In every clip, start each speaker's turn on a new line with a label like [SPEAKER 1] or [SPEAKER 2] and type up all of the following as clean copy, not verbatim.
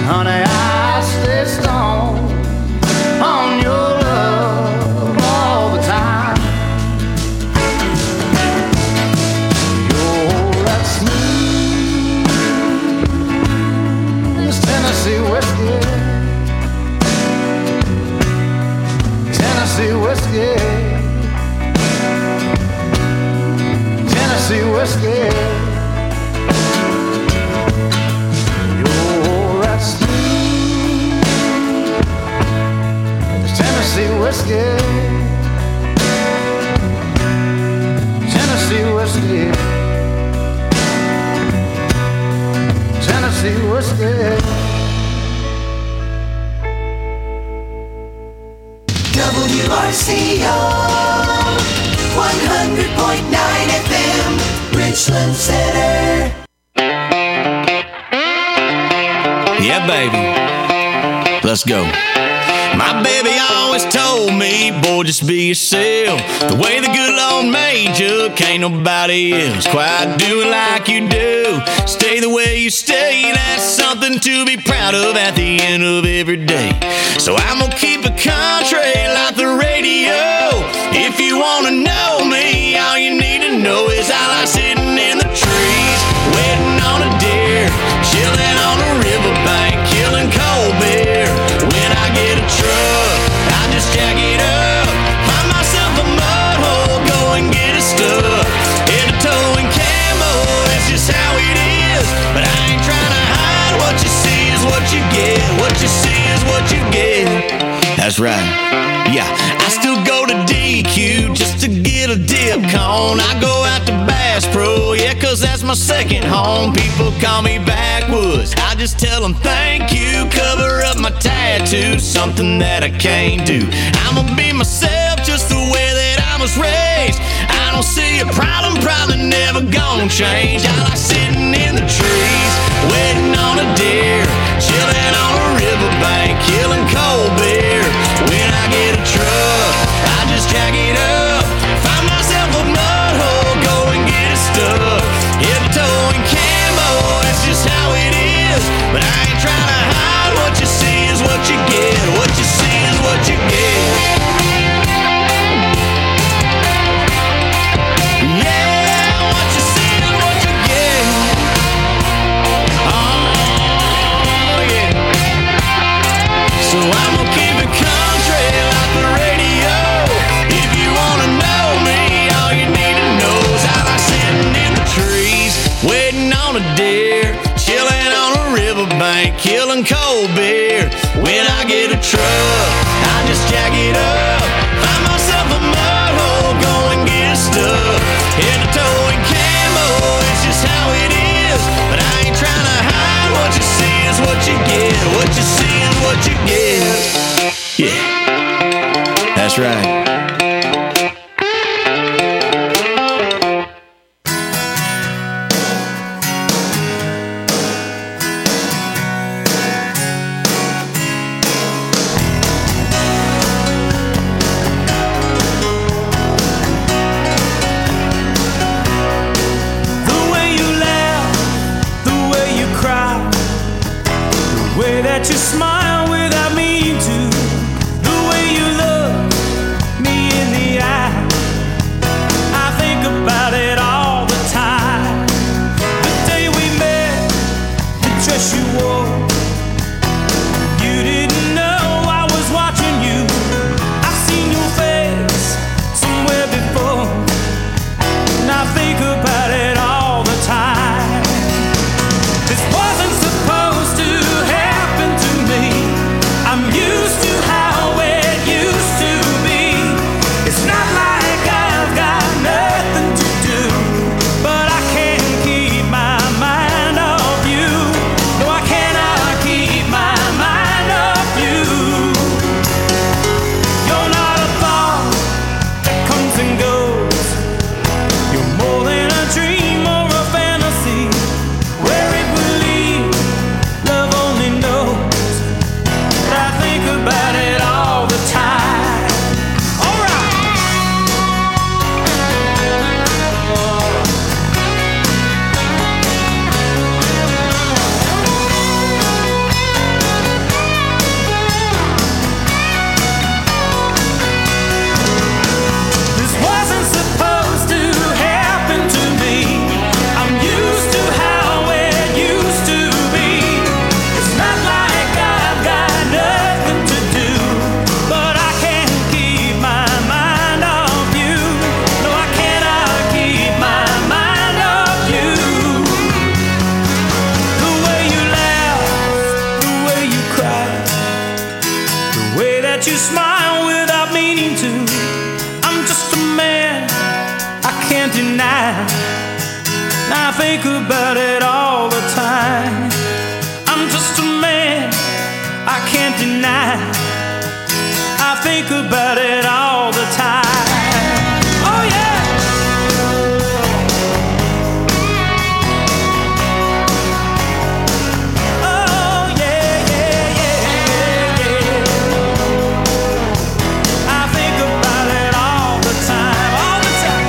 [SPEAKER 1] Honey, I stay strong on your love all the time. You're that smooth as Tennessee whiskey, Tennessee whiskey, Tennessee whiskey. Tennessee whiskey, Tennessee whiskey, Tennessee whiskey.
[SPEAKER 2] WRCO 100.9 FM, Richland Center.
[SPEAKER 3] Yeah, baby. Let's go. My baby always told me, boy, just be yourself. The way the good Lord made you, can't nobody else quite do it like you do. Stay the way you stay, that's something to be proud of at the end of every day. So I'm gonna keep it country like the radio. If you wanna know me, all you need to know is I like sitting in the trees, waiting on a deer, chilling on a riverbank, killing cold beer. When I get a truck, I just jack it up, find myself a mud hole, go and get it stuck. Head to toe in camo, it's just how it is. But I ain't trying to hide, what you see is what you get. What you see is what you get. That's right, yeah. I still go to DQ just to get a dip cone. I go out to Bass Pro, yeah, cause that's my second home. People call me backwoods, I just tell them thank you. Cover up my tattoos, something that I can't do. I'ma be myself just the way that I was raised. I don't see a problem, probably never gonna change. I like sitting in the trees, waiting on a deer, chilling on a riverbank, killing cold beer. When I get a truck, I just jack it up, find myself a mud hole, go and get it stuck. Head to toe in camo, it's just how it is. But I ain't trying to hide, what you see is what you get. What you see is what you get. Yeah, what you see is what you get. Oh, yeah. So I'm gonna keep it country like the radio. If you wanna know me, all you need to know is I like sitting in the trees, waiting on a deer, chilling on a riverbank, killing cold beer. When I get a truck, I just jack it up, find myself a mud hole, go and get stuck. Head to toe in camo, it's just how it is. But I ain't trying to hide, what you see is what you get. What you see is what you get. Yeah, that's right.
[SPEAKER 4] You smile without meaning to, the way you look me in the eye. I think about it all the time. The day we met, the dress you wore. You didn't know I was watching you. I've seen your face somewhere before, and I think about it all the time. This wasn't supposed to happen to me. about it all the time. I'm just a man, I can't deny. I think about it all the time. Oh yeah. Oh yeah, yeah, yeah, yeah. I think about it all the time, all the time.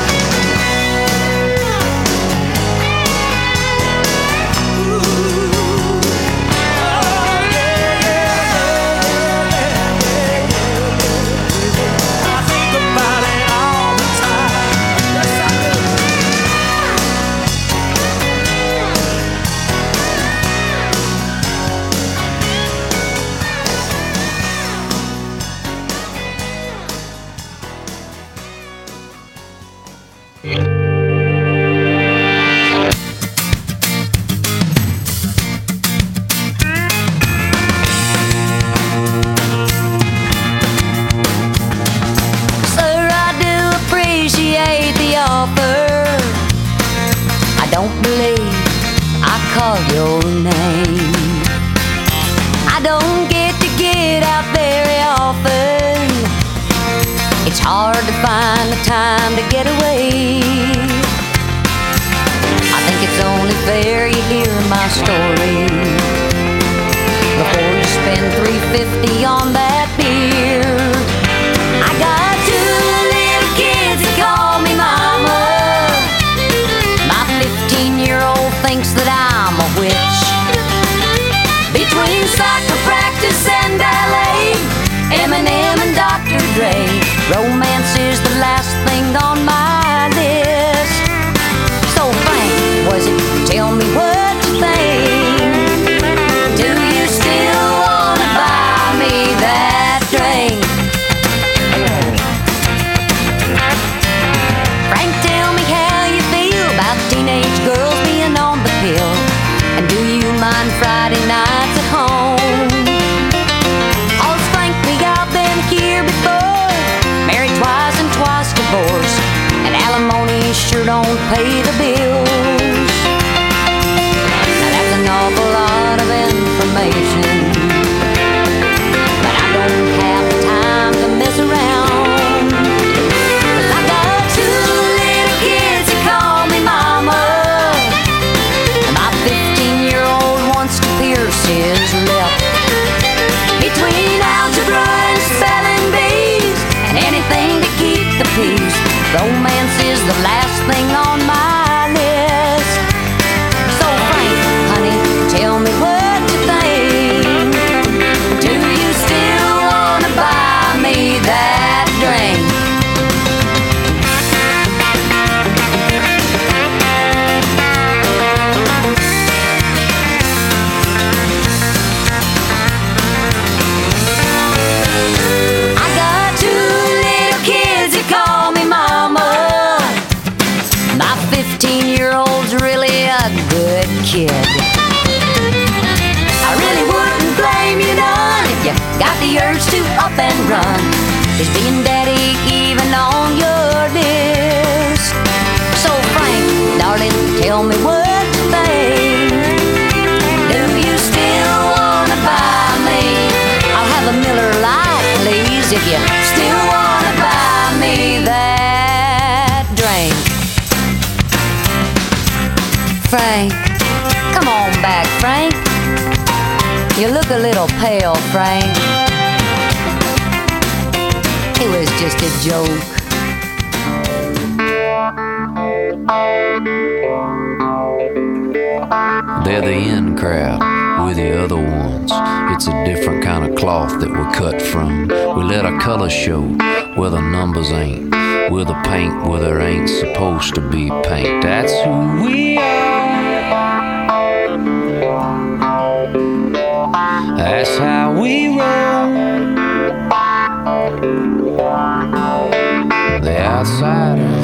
[SPEAKER 5] Your name. I don't get to get out very often. It's hard to find the time to get away. I think it's only fair you hear my story before you spend $3.50 on that beer. I got 2 little kids that call me mama. My 15-year-old thinks that I'm a witch. Between soccer practice and ballet, Eminem and Dr. Dre, romance is the last thing on my list. So Frank, was it? Tell me what you think. Do you still wanna buy me that drink? Frank, tell me how you feel about teenage girls being on the pill. And do you mind Friday nights at home? All's Frank, we got been here before, married twice and twice divorced, and alimony sure don't pay the bills. Now that's an awful lot of information, but I don't have time to mess around. 'Cause I got 2 little kids that call me mama. My 15-year-old wants to pierce his lip. Between algebra and spelling bees and anything to keep the peace, romance is the last thing on my list. So Frank, honey, tell me what you think. Do you still wanna buy me that drink? I got 2 little kids that call me mama. My 15-year-old's really a good kid. I really wouldn't blame you none if you got the urge to up and run. Is being daddy even on your list? So Frank, darling, tell me what you think. Do you still wanna buy me? I'll have a Miller Lite, please, if you still wanna buy me that drink. Frank, come on back, Frank. You look a little pale, Frank. It was just a joke.
[SPEAKER 6] They're the in crowd, we're the other ones. It's a different kind of cloth that we're cut from. We let our colors show where the numbers ain't. We're the paint where there ain't supposed to be paint. That's who we are. That's how we roll. The outsiders.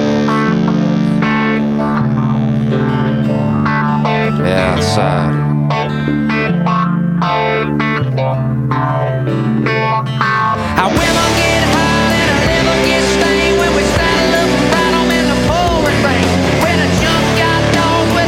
[SPEAKER 6] The outsider.
[SPEAKER 1] Our women get hot and our liver gets stained when we saddle up and ride 'em in the pouring rain. When a junk got dog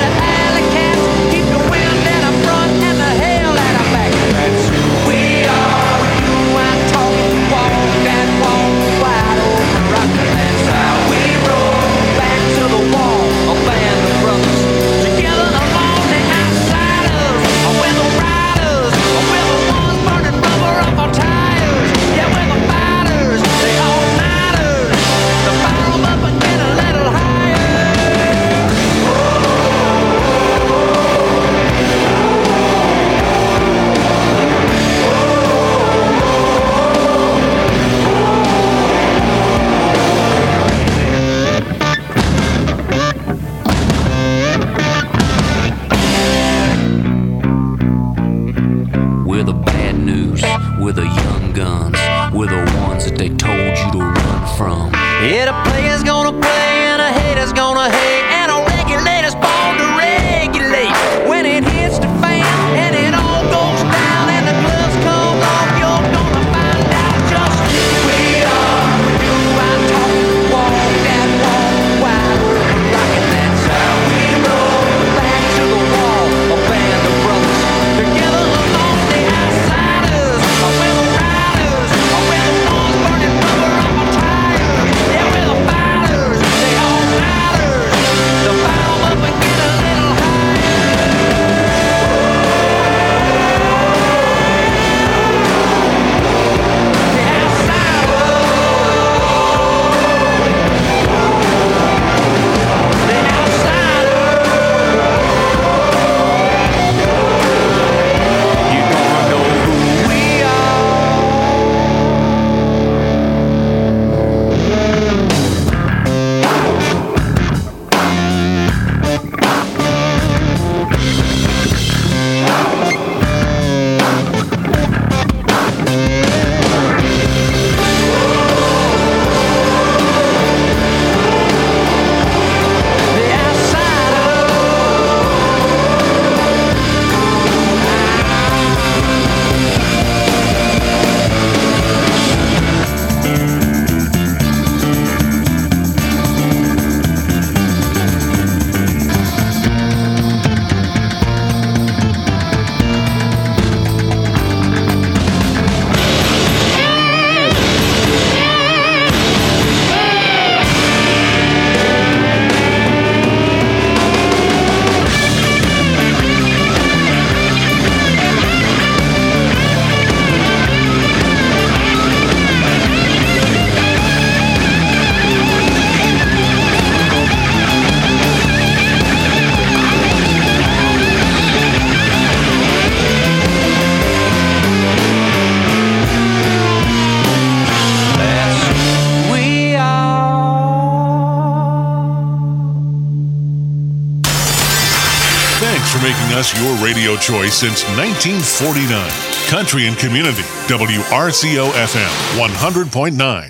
[SPEAKER 7] Thanks for making us your radio choice since 1949. Country and Community, WRCO FM 100.9.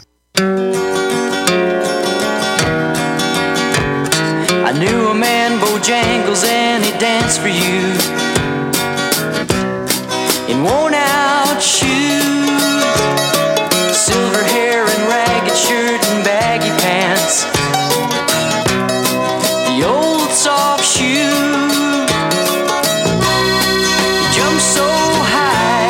[SPEAKER 8] I knew a man, Bojangles, and he danced for you in worn-out shoes, silver hair and ragged shirt and baggy pants, the old soft shoe. He jumped so high,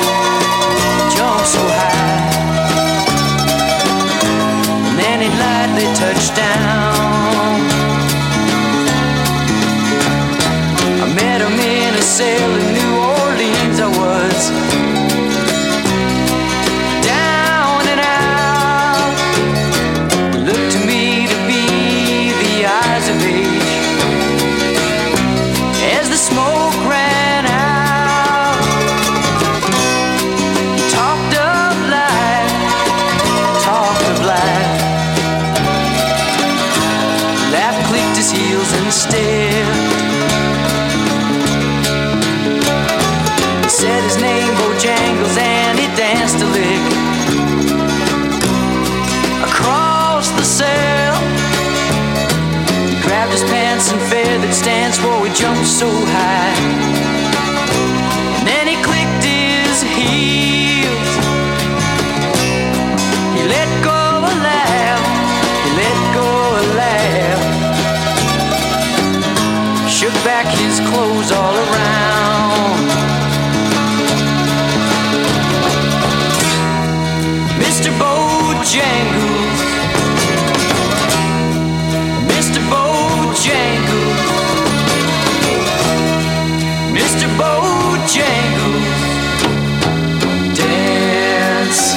[SPEAKER 8] and then he lightly touched down. I met him in a cell in New Orleans. I was down and out. It looked to me to be the eyes of age as the smoke ran out. He talked of life, laughed, clicked his heels and stared. Said his name, Bojangles, and he danced a lick across the cell. He grabbed his pants and feathered stance, for he jumped so high. And then he clicked his heels. He let go a laugh, he let go a laugh. Shook back his clothes all around. Mr. Bojangles, Mr. Bojangles, Mr. Bojangles, dance.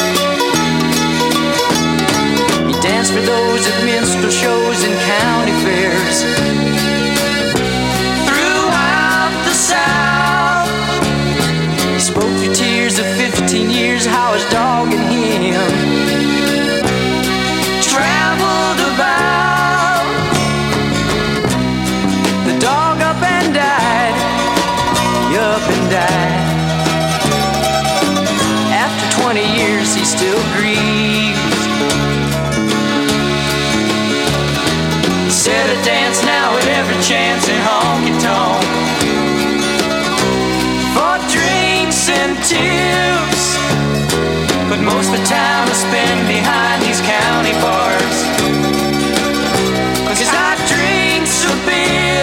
[SPEAKER 8] He danced for those at minstrel shows and county fairs throughout the South. He spoke through tears of 15 years, how his dog and him traveled about. The dog up and died, up and died. After 20 years he still grieves. He said I dance now at every chance in honky-tonk for drinks and tips, but most of the time I spend behind these county bars, 'cause I drinks a bit.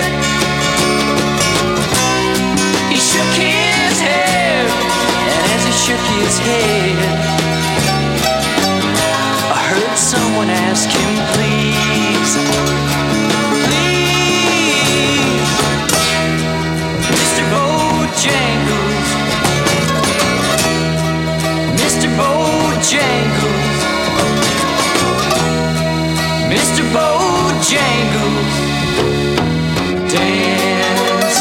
[SPEAKER 8] He shook his head, and as he shook his head, I heard someone ask him, please, please, Mr. Bojangles, Mr. Bojangles, Mr. Bojangles, dance.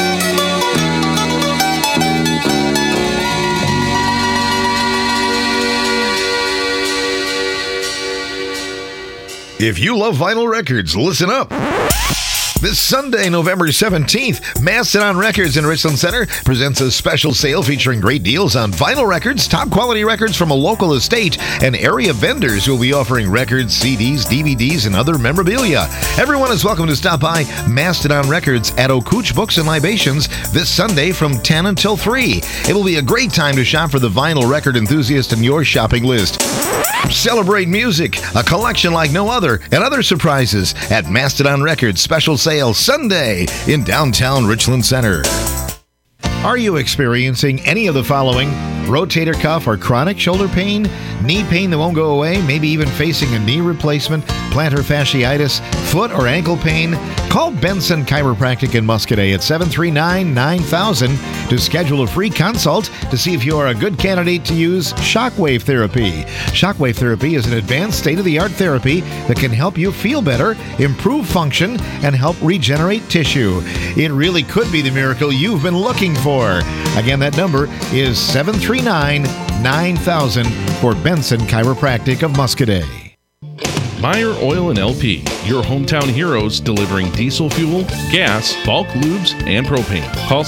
[SPEAKER 9] If you love vinyl records, listen up. This Sunday, November 17th, Mastodon Records in Richland Center presents a special sale featuring great deals on vinyl records, top quality records from a local estate, and area vendors who will be offering records, CDs, DVDs, and other memorabilia. Everyone is welcome to stop by Mastodon Records at Okuch Books and Libations this Sunday from 10 until 3. It will be a great time to shop for the vinyl record enthusiast in your shopping list. Celebrate music, a collection like no other, and other surprises at Mastodon Records special sale Sunday in downtown Richland Center. Are you experiencing any of the following? Rotator cuff or chronic shoulder pain? Knee pain that won't go away? Maybe even facing a knee replacement? Plantar fasciitis? Foot or ankle pain? Call Benson Chiropractic in Muscadet at 739-9000 to schedule a free consult to see if you are a good candidate to use shockwave therapy. Shockwave therapy is an advanced state-of-the-art therapy that can help you feel better, improve function, and help regenerate tissue. It really could be the miracle you've been looking for. Again, that number is 739-9000 for Benson Chiropractic of Muscadet.
[SPEAKER 10] Meyer Oil and LP, your hometown heroes delivering diesel fuel, gas, bulk lubes, and propane. Call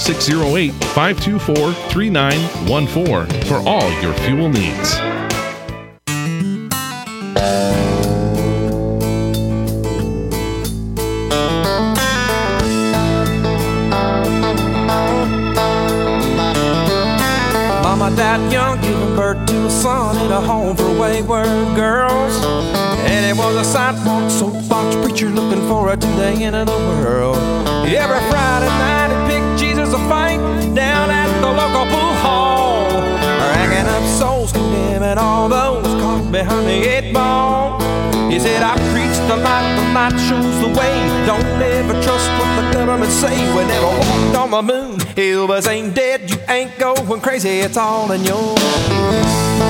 [SPEAKER 10] 608-524-3914 for all your fuel needs.
[SPEAKER 4] Mama died young, giving birth to a son in a home for wayward girls. And it was a sidewalk soapbox preacher looking forward to the end of the world. Every Friday night he'd pick Jesus a fight down at the local pool hall, racking up souls, condemning all those caught behind the 8 ball. He said, I preach the light shows the way. Don't ever trust what the government say. We never walked on the moon. Elvis ain't dead, you ain't going crazy. It's all in your head.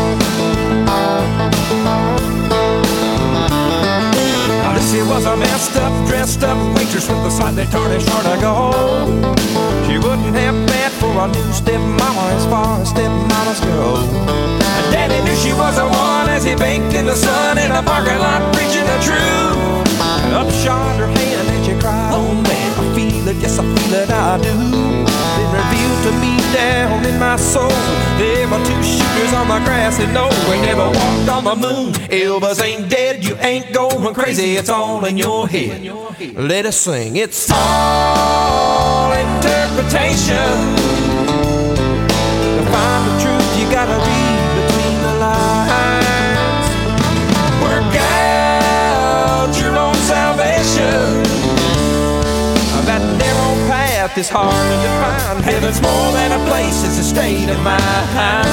[SPEAKER 4] She was a messed up, dressed up waitress with a slightly tarnished heart of gold. She wouldn't have met for a new stepmama as far as stepmamas go. And Daddy knew she was the one as he baked in the sun in a parking lot preaching the truth. Up shot her hand and she cried, oh man, I feel it, yes I feel it, I do. Then revealed to me down in my soul, there were 2 shooters on the grassy knoll. We never walked on the moon. Elvis ain't dead, you ain't going crazy. It's all in your head. Let us sing. It's all interpretation. To find the truth, you gotta read between the lines. Work out your own salvation. That narrow path is hard to define. Heaven's more than a place, it's a state of mind.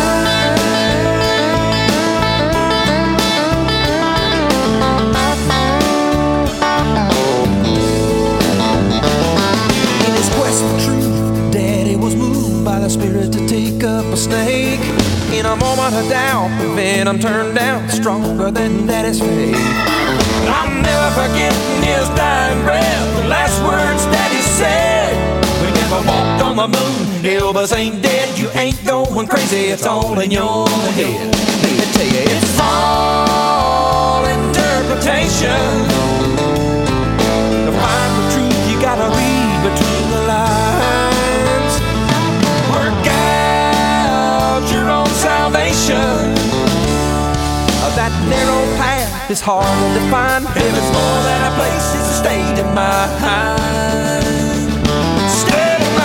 [SPEAKER 4] In his quest for truth, Daddy was moved by the Spirit to take up a snake. In a moment of doubt, the venom turned out stronger than Daddy's faith. I'll never forget his dying breath, the last words Daddy said. We never walked on the moon. Elvis ain't dead, you ain't going crazy. It's all in your head. Let me tell you, it's all interpretation. To find the truth, you gotta read between the lines. Work out your own salvation. That narrow path is hard to find. Heaven's more than a place, it's a state of mind. State of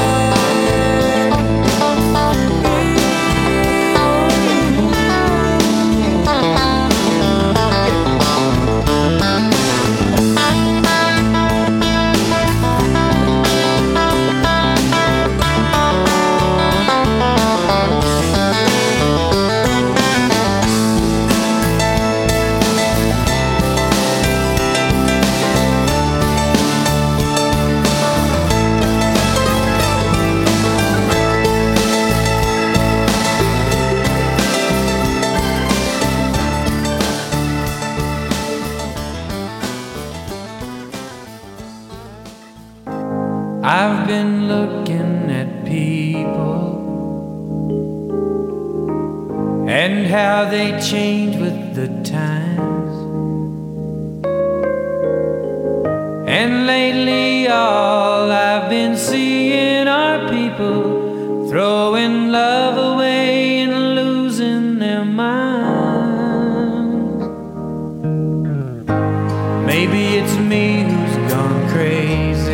[SPEAKER 8] I've been looking at people and how they change with the times. And lately all I've been seeing are people throwing love away and losing their minds. Maybe it's me who's gone crazy,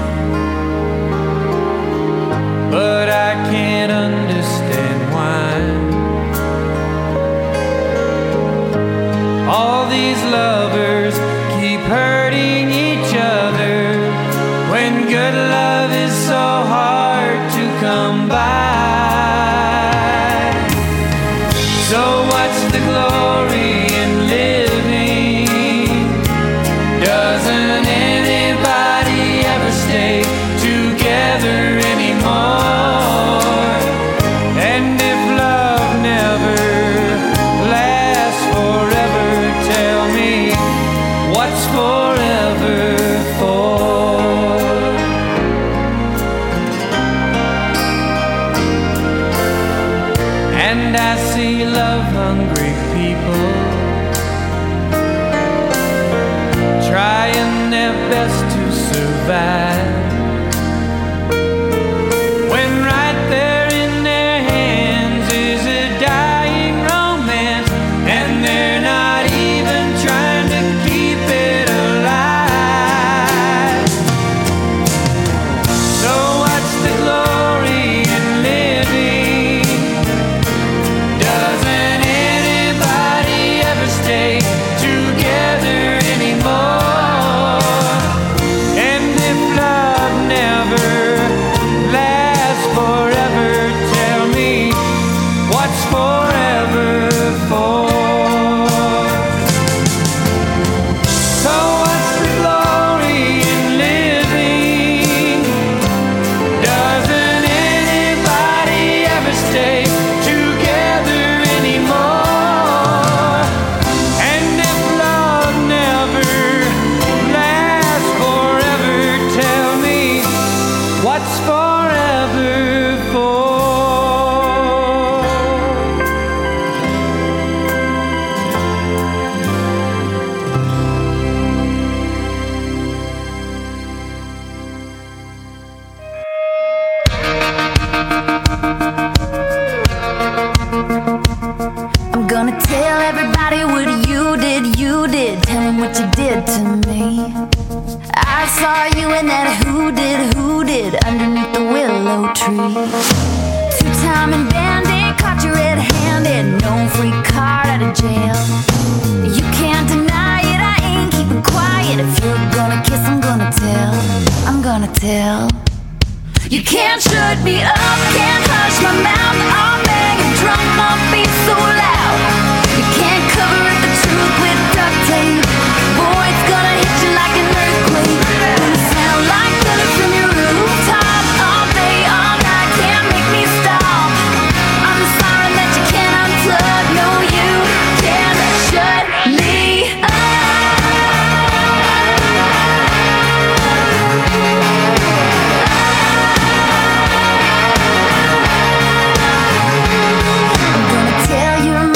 [SPEAKER 8] but I can't understand why all these lovers keep hurting each other when good love is so hard to come by. So what's the glory in living? Doesn't anybody ever stay together anymore? And if love never lasts forever, tell me what's forever for? And I see love-hungry people what's forever for?
[SPEAKER 5] I'm gonna tell everybody what you did. Tell them what you did to me. I saw you in that who did underneath the willow tree. Two-time and bandit, caught you red-handed, no free card out of jail. You can't deny it, I ain't keeping quiet. If you're gonna kiss, I'm gonna tell. I'm gonna tell. You can't shut me up, can't hush my mouth. I'll bang and drum my beat so loud. You can't cover up the truth with duct tape. Boy, it's gonna hit you like an earthquake. Gonna sound like thunder from your rooftop all day, all night. Can't make me stop. I'm the siren that you can't unplug. No, you can't shut me up. I'm gonna tell you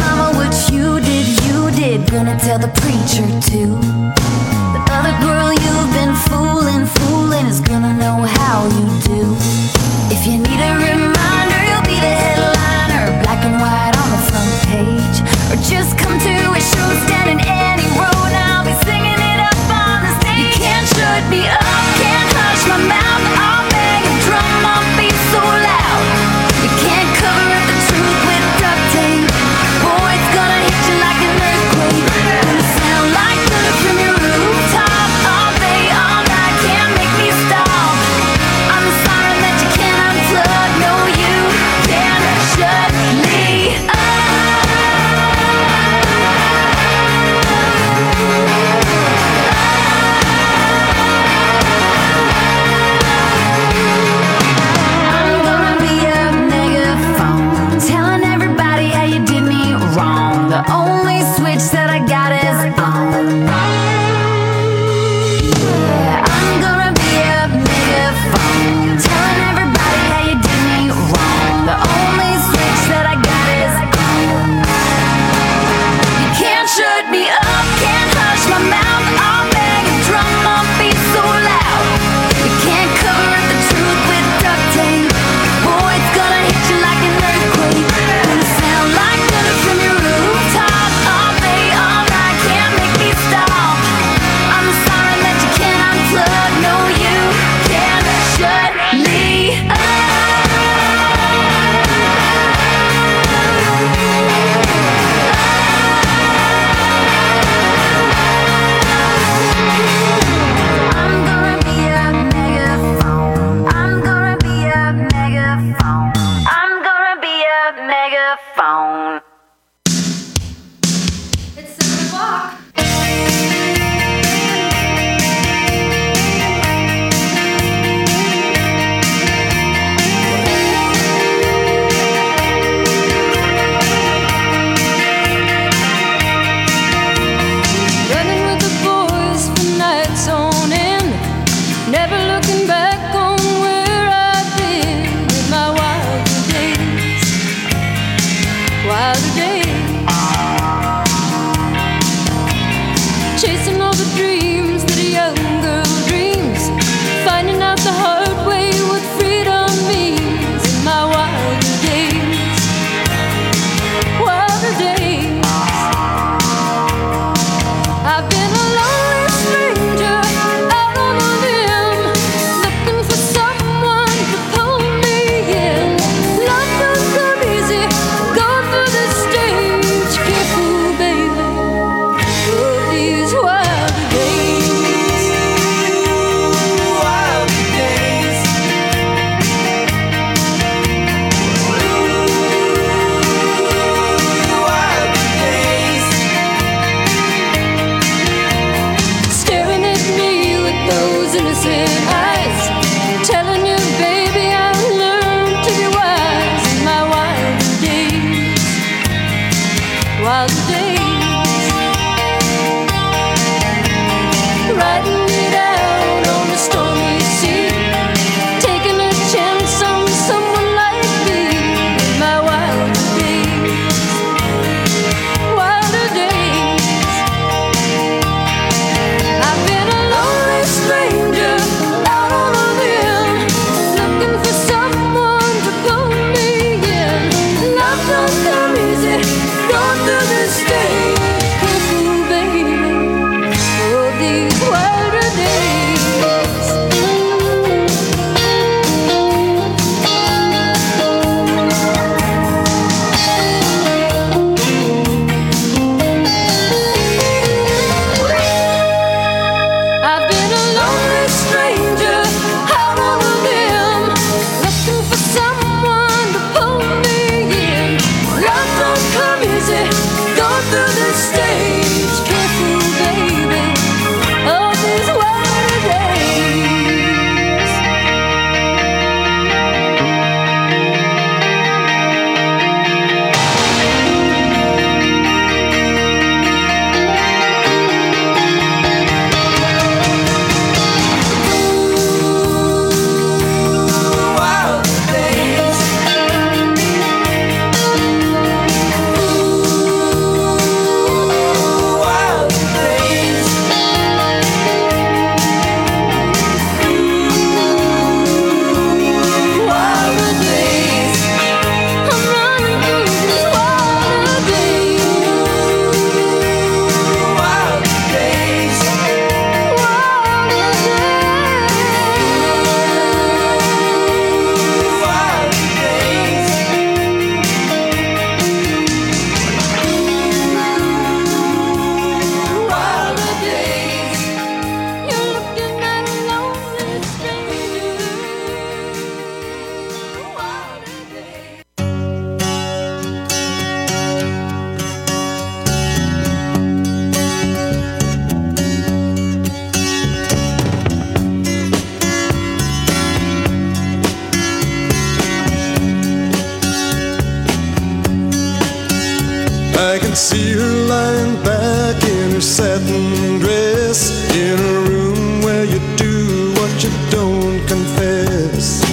[SPEAKER 11] can see her lying back in her satin dress, in a room where you do what you don't confess.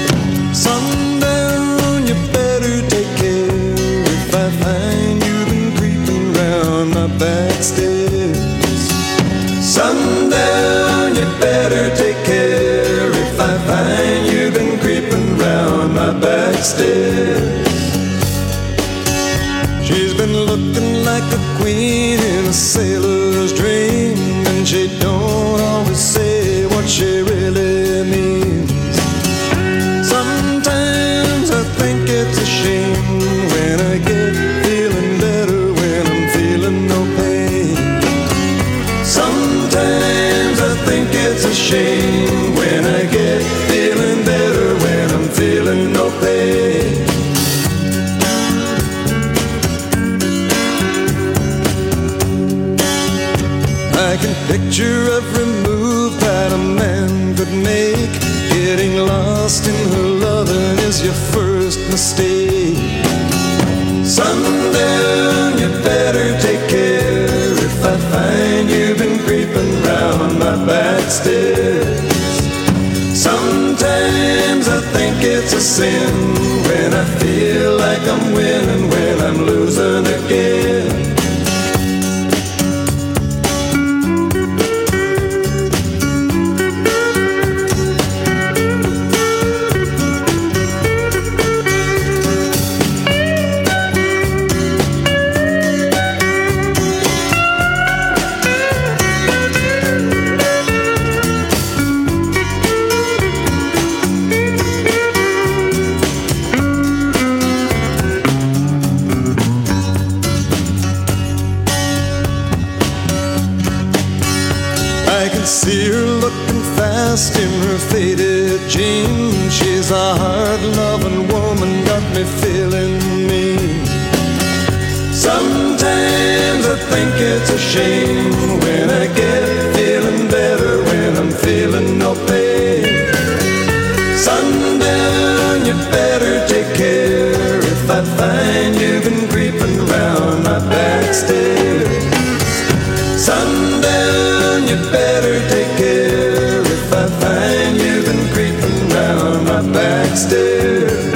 [SPEAKER 11] Sundown, you better take care if I find you've been creeping round my back stairs. Sundown, you better take care if I find you've been creeping round my back stairs. She's been looking like a queen in a sailor's dream, and she don't always say what she really means. Sometimes I think it's a shame when I get feeling better when I'm feeling no pain. Sometimes I think it's a shame when I get feeling better when I'm feeling no pain. I can picture every move that a man could make. Getting lost in her loving is your first mistake. Sundown, you better take care if I find you've been creeping round my back stairs. Sometimes I think it's a sin when I feel like I'm winning when I'm losing again. See her looking fast in her faded jeans. She's a hard-loving woman, got me feeling mean. Sometimes I think it's a shame when I get feeling better when I'm feeling no pain. Sundown, you better take care if I find you've been creeping around my back stairs. Sundown, you better take care if I find you've been creeping round my back stairs.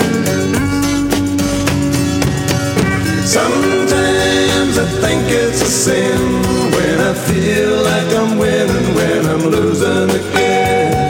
[SPEAKER 11] Sometimes I think it's a sin when I feel like I'm winning when I'm losing again.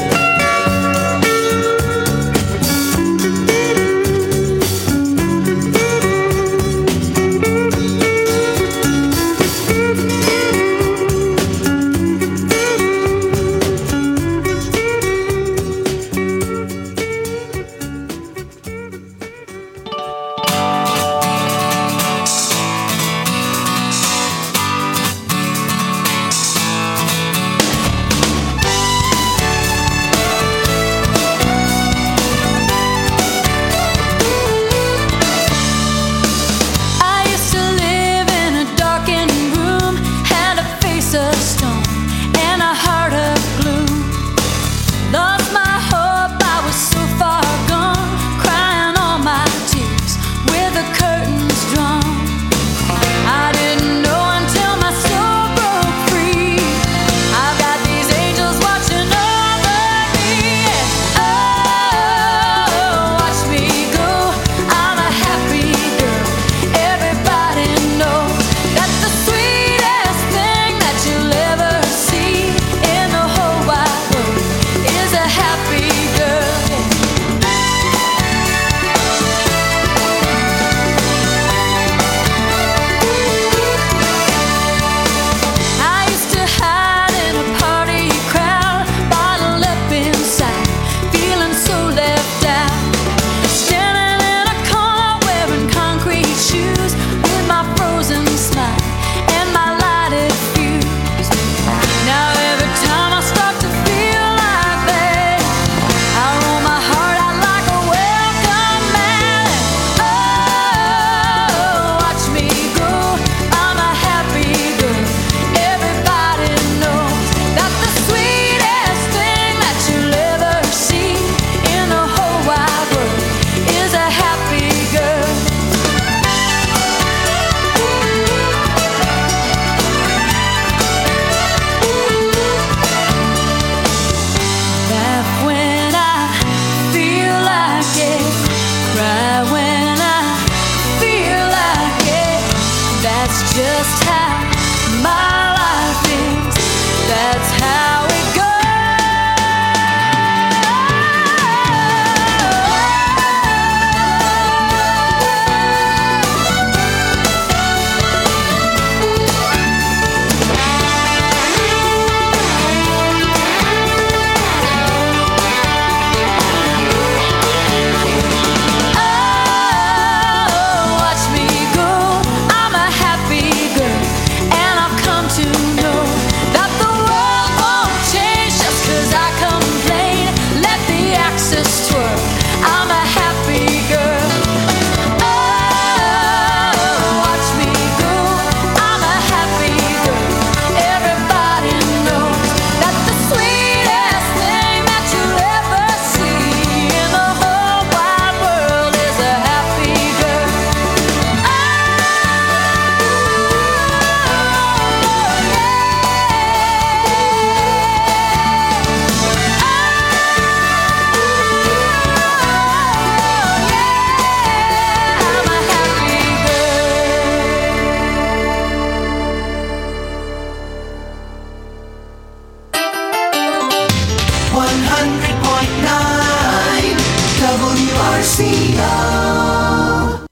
[SPEAKER 2] WRCO.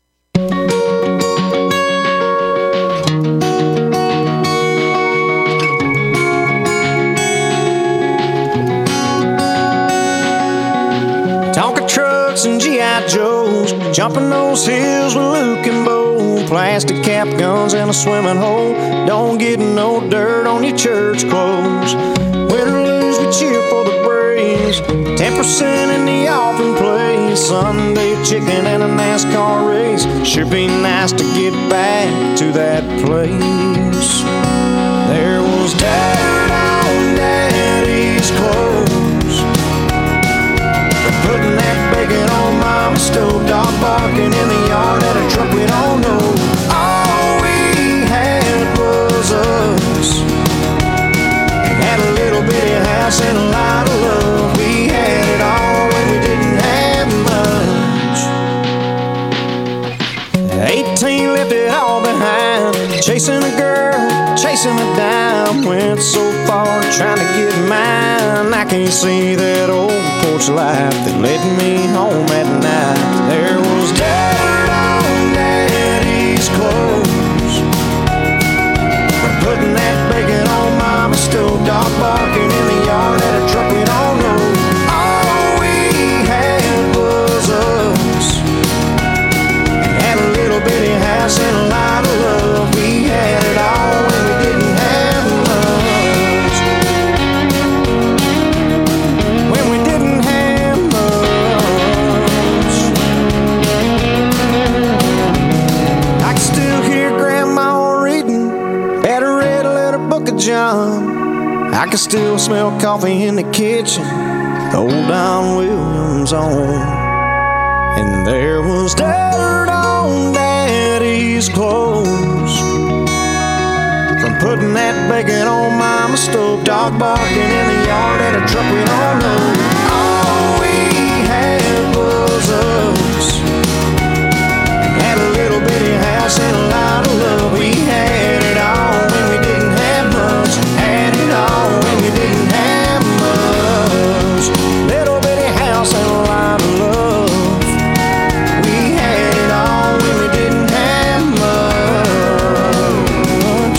[SPEAKER 12] Tonka trucks and G.I. Joes, jumping those hills with Luke and Bo. Plastic cap guns in a swimming hole. Don't get no dirt on your church clothes. Win or lose, we cheer for the Braves. 10% in the offering place. Sunday chicken and a NASCAR race. Sure be nice to get back to that place. There was dirt on Daddy's clothes. Putting that bacon on Mama's stove, dog barking in the yard at a truck we don't know. All we had was us. Had a little bitty house and a lot of love. We had it all when we didn't have much. 18 left it all behind. Chasing a girl, chasing a dime. Went so far trying to get mine. I can't see that old porch light that led me home at night. There was dirt on Daddy's clothes. Putting that bacon on Mama's stove, dog barking in the yard at a truck we don't know. All we had was us. Had a little bitty house and a lot of love. We had it all when we didn't have much. When we didn't have much. I can still hear Grandma reading at a red letter book of John. I can still smell coffee in the kitchen, the old Don Williams on. And there was dirt on Daddy's clothes. From putting that bacon on Mama's stove, dog barking in the yard at a truck we don't know. All we had was us. Had a little bitty house and a lot of love. We had it all when we didn't have much. Had it all when we didn't have much. Little bitty house and a lot of love. We had it all when we didn't have much.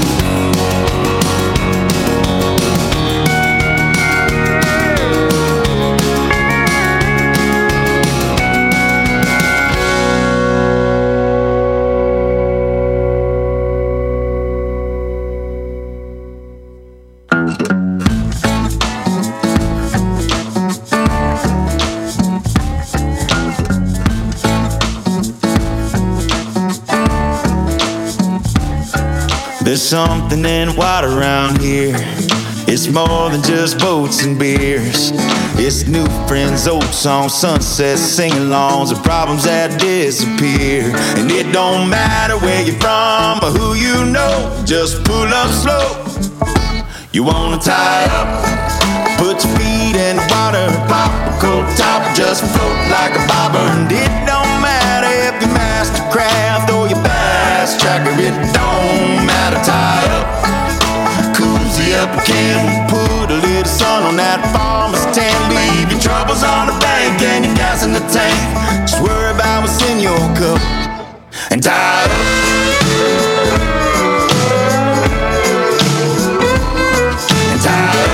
[SPEAKER 13] There's something in water around here. It's more than just boats and beers. It's new friends, old songs, sunsets, sing-alongs, and problems that disappear. And it don't matter where you're from or who you know, just pull up slow. You wanna tie up, put your feet in the water, pop a cold top, just float like a bobber. And it don't matter if you're Mastercraft or your bass tracker, it don't matter. Tie up, cozy up again, put a little sun on that farmer's tan. Leave your troubles on the bank and your gas in the tank. Just worry about what's in your cup and tie up. And tie up.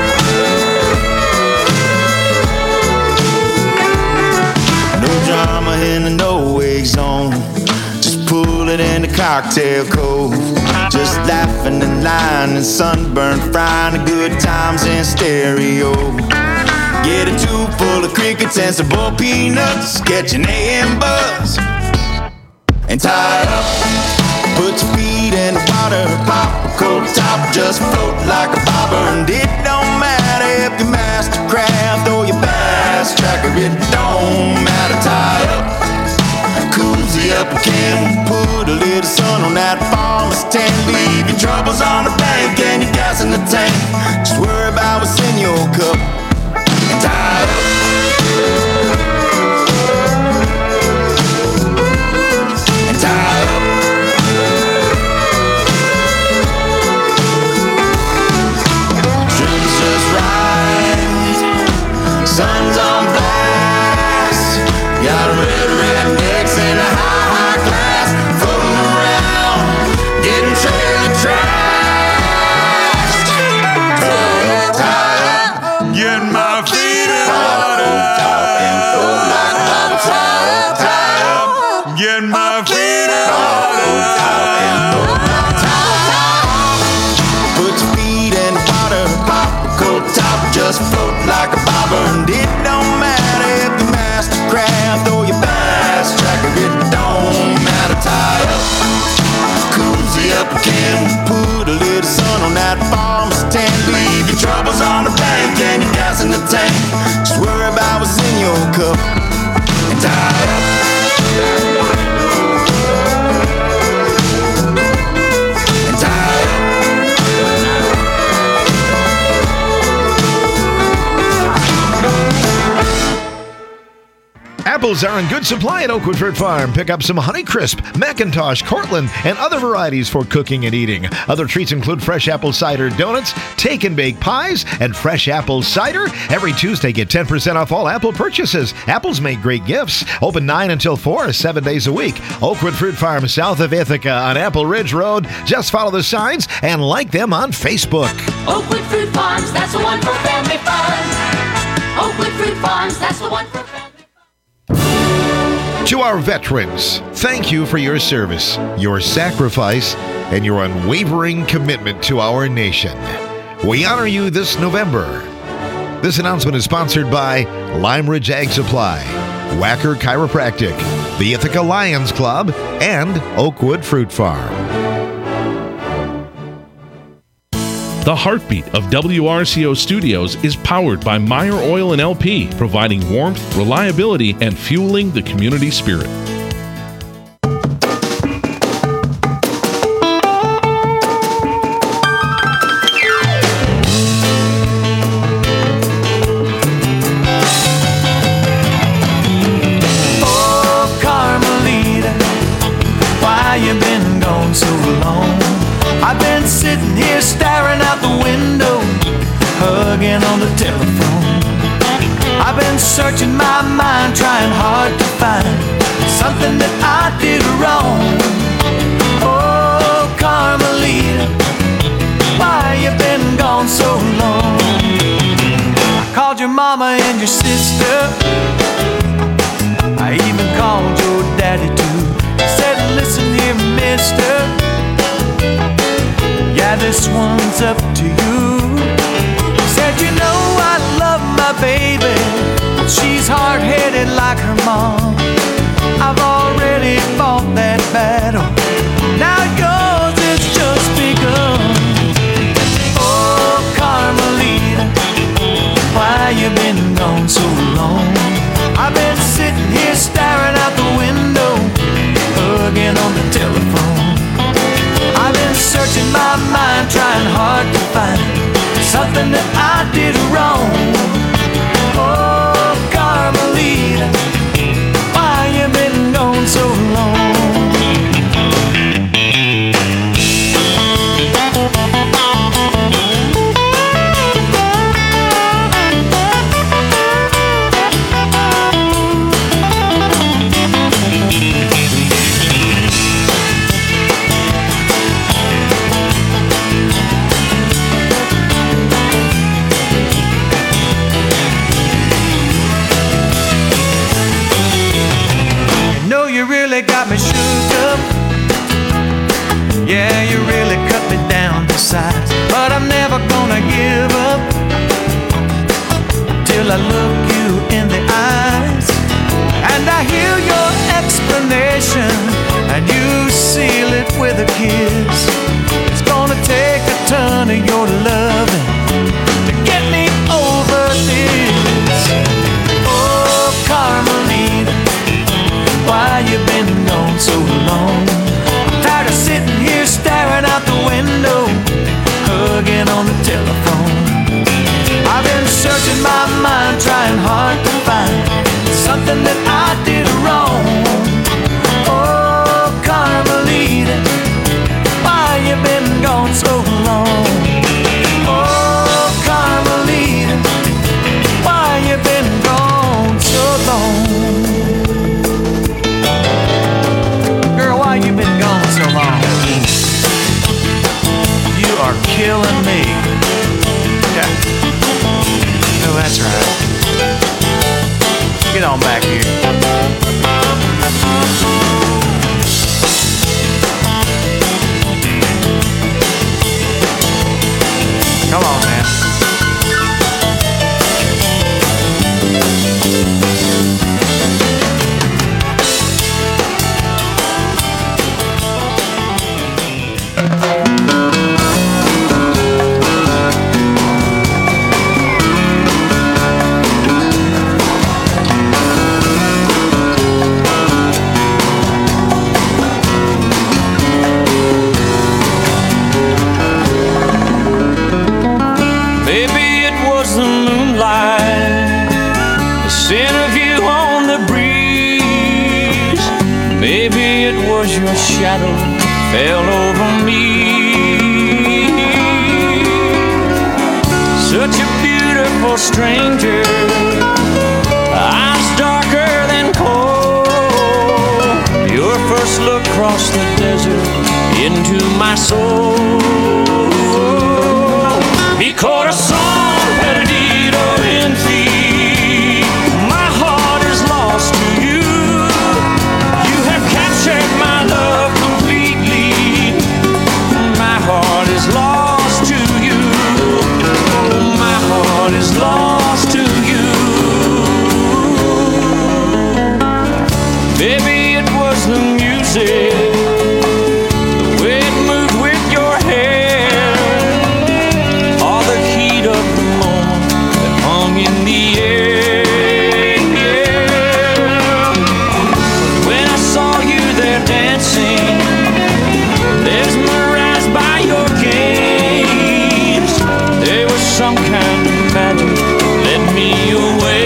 [SPEAKER 13] No drama in the no-wake zone. Just pull it in the cocktail cove. Just laughing and lying and sunburn, frying the good times in stereo. Get a tube full of crickets and some boiled peanuts, catch an AM buzz and tie up. Put your feet in the water, pop a cold top, just float like a bobber. And it don't matter if you're Mastercraft or your bass tracker, it don't matter. Tie up, cozy up again, put a little sun on that farmer's tan. Leave your troubles on the bank and your gas in the tank. Just worry about what's in your cup and tie up. And tie up. Trim's just right, sun's on black.
[SPEAKER 9] Apples are in good supply at Oakwood Fruit Farm. Pick up some Honeycrisp, Macintosh, Cortland, and other varieties for cooking and eating. Other treats include fresh apple cider donuts, take and bake pies, and fresh apple cider. Every Tuesday, get 10% off all apple purchases. Apples make great gifts. Open 9 until 4, 7 days a week. Oakwood Fruit Farm, south of Ithaca on Apple Ridge Road. Just follow the signs and like them on Facebook.
[SPEAKER 1] Oakwood Fruit Farms, that's the one for family fun. Oakwood Fruit Farms, that's the one for family fun.
[SPEAKER 9] To our veterans, thank you for your service, your sacrifice, and your unwavering commitment to our nation. We honor you this November. This announcement is sponsored by Lime Ridge Ag Supply, Wacker Chiropractic, the Ithaca Lions Club, and Oakwood Fruit Farm.
[SPEAKER 10] The heartbeat of WRCO Studios is powered by Meyer Oil and LP, providing warmth, reliability, and fueling the community spirit.
[SPEAKER 4] Oh, Carmelita, why you been gone so long? I've been sitting here staring out the window, hugging on the telephone. I've been searching my mind, trying hard to find something that I did wrong. Oh, Carmelita, why you been gone so long? I called your mama and your sister, I even called your daddy too. I said, listen here, mister, yeah, this one's up to you. Said, you know I love my baby, but she's hard-headed like her mom. I've already fought that battle, now yours has just begun. Oh, Carmelita, why you been gone so long? I've been sitting here staring out the window, hugging on the telephone. I've been searching my mind, trying hard to find something that I did wrong. Oh, Carmelita, why you been gone so long? Got me shook up. Yeah, you really cut me down to size, but I'm never gonna give up till I look you in the eyes and I hear your explanation and you seal it with a kiss. It's gonna take a ton of your loving to get me over this. Oh, Carmelita, why you been gone so long? I'm tired of sitting here staring out the window, hugging on the telephone. I've been searching my mind, trying hard to find something that I did wrong. Oh, Carmelita, why you been gone so long? Oh,
[SPEAKER 8] it was your shadow fell over me. Such a beautiful stranger, eyes darker than coal. Your first look crossed the desert into my soul. Mi corazón perdido en ti. My heart is lost to you. You have captured my love completely. My heart is lost to you. My heart is lost to you. Baby, it was the music, the way it moved with your hair, all the heat of the moment that hung in the air. When I saw you there dancing, mesmerized by your gaze, there was some kind of magic that led me away.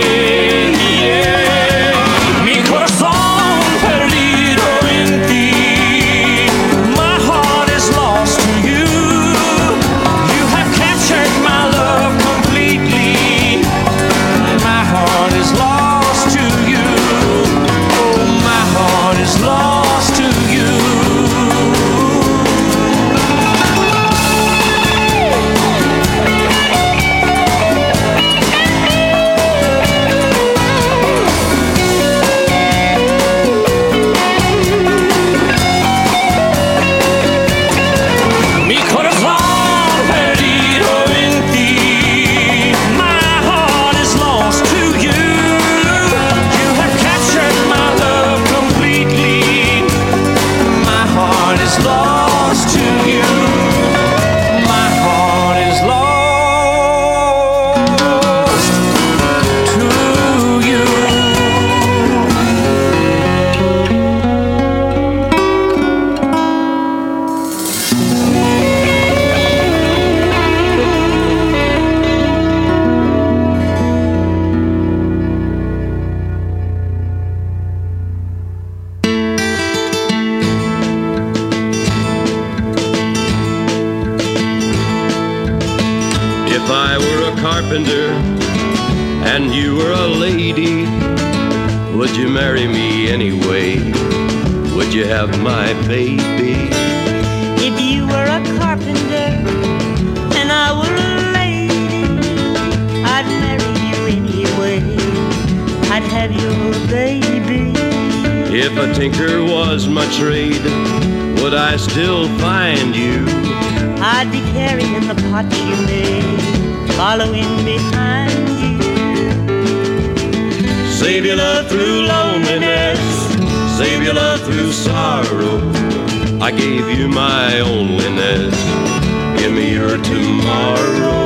[SPEAKER 8] Mi corazón perdido en ti. My heart is lost to you. You have captured my love completely. My heart is lost to you. Oh, my heart is lost to you. Mi corazón perdido en ti. My heart is lost to you. You have captured my love completely. My heart is lost to you. My heart is lost to you.
[SPEAKER 14] If I were a carpenter and you were a lady, would you marry me anyway? Would you have my baby?
[SPEAKER 15] If you were a carpenter and I were a lady, I'd marry you anyway. I'd have your baby.
[SPEAKER 14] If a tinker was my trade, would I still find you?
[SPEAKER 15] I'd be carrying the pot you made, following behind you.
[SPEAKER 14] Save your love through loneliness, save your love through sorrow. I gave you my onlyness, give me your tomorrow.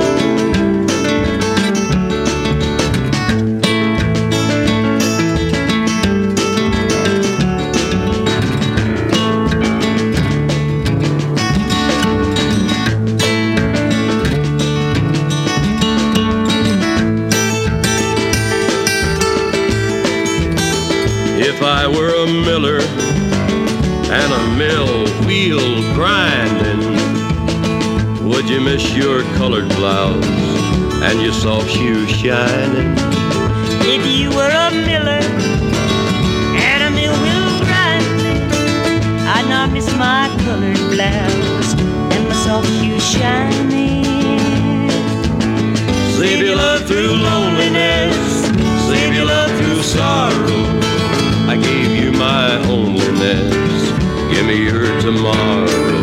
[SPEAKER 14] If I were a miller and a mill wheel grinding, would you miss your colored blouse and your soft shoes shining?
[SPEAKER 15] If you were a miller and a mill wheel grinding, I'd not miss my colored blouse and my soft shoes shining.
[SPEAKER 14] Save your love through loneliness, save your love through sorrow. I gave you my onlyness, give me your tomorrow.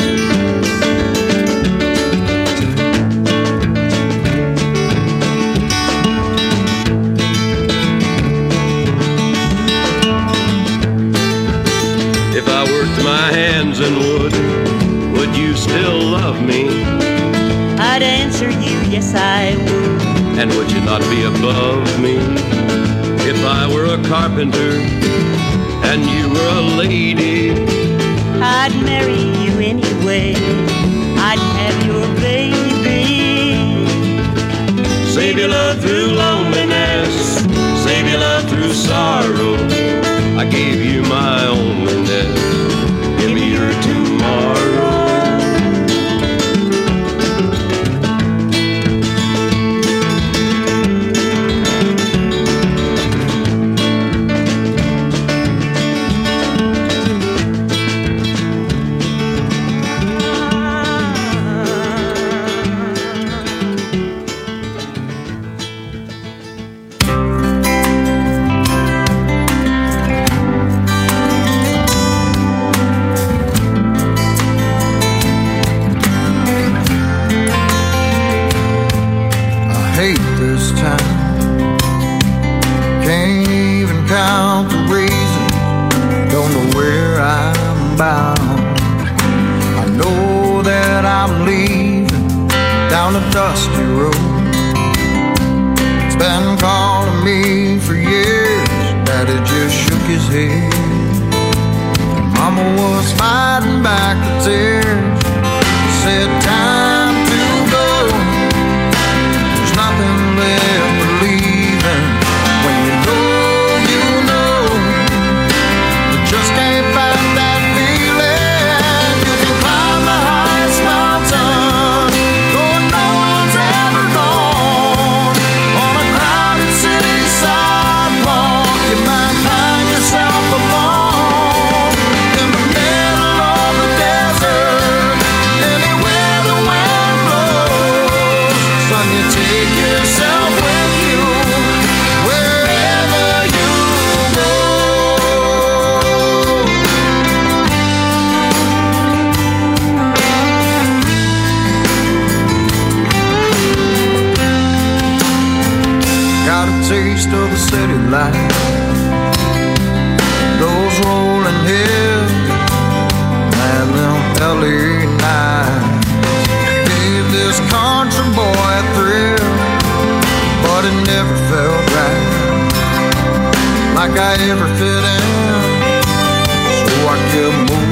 [SPEAKER 14] If I worked my hands in wood, would you still love me?
[SPEAKER 15] I'd answer you, yes I would.
[SPEAKER 14] And would you not be above me? If I were a carpenter and you were a lady,
[SPEAKER 15] I'd marry you anyway. I'd have your baby.
[SPEAKER 14] Save your love through loneliness, save your love through sorrow. I gave you my onlyness,
[SPEAKER 12] bound. I know that I'm leaving down a dusty road. It's been calling me for years. Daddy just shook his head. Mama was fighting back the tears. He said, time to go. There's nothing left but leaving. When you know, you just can't find that feeling. You can climb the highest mountain, though no one's ever gone. On a crowded city sidewalk, you might find yourself alone. In the middle of the desert, anywhere the wind blows. Son, you take yourself with you, wherever you go. Got a taste of the city life, those rolling hills, and them LA nights. Gave this country boy a thrill, but it never felt right, like I ever fit in. So I kept moving